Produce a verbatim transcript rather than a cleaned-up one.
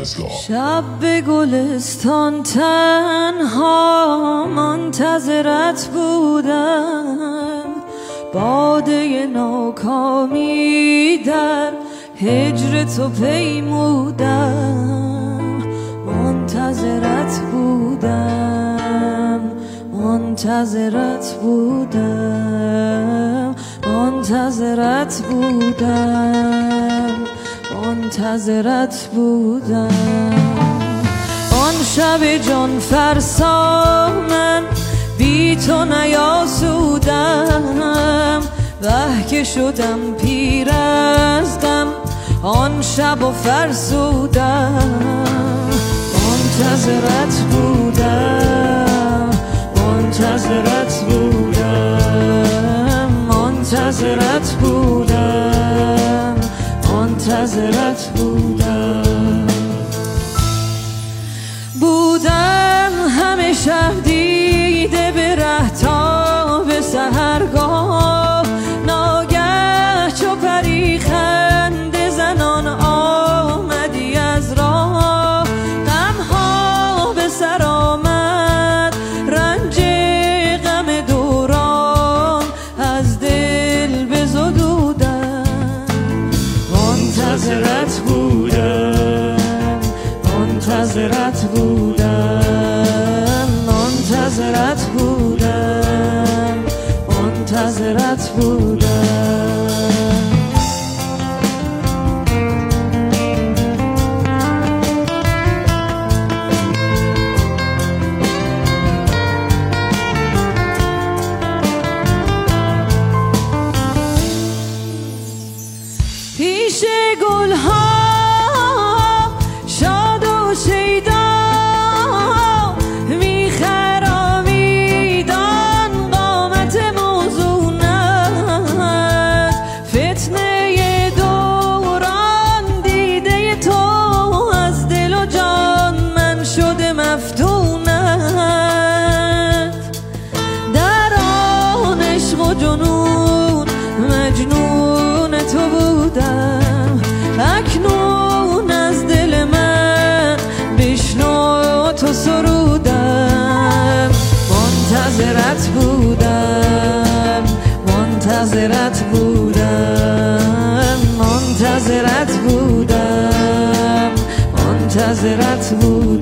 شب به گلستان تنها منتظرت بودم، باده ناکامی در هجر تو پیمودم. منتظرت بودم منتظرت بودم منتظرت بودم منتظرت بودم. آن شب جان فرسا من بی تو نیاسودم، وه که شدم پیر از غم آن شب و فرسودم. منتظرت بودم منتظرت بودم منتظرت بودم منتظرت بودم. بودم همه شب دیده به ره تا به سحرگاه، ناگه چو پری خنده زنان آمدی از راه. غمها به سر آمد رنج غم دوران از دل بزدودم. منتظرت بودم منتظرت بودم منتظرت بودم منتظرت بودم. پیش گلها شاد و شیدا میخرامیدان قامت موزونت. فتنه دوران دیده تو از دل و جان من شده مفتونت. در آن عشق و جنون مجنون تو بودم، اکنون از دل من بشنو تو سرودم. منتظرت بودم منتظرت بودم منتظرت بودم منتظرت بودم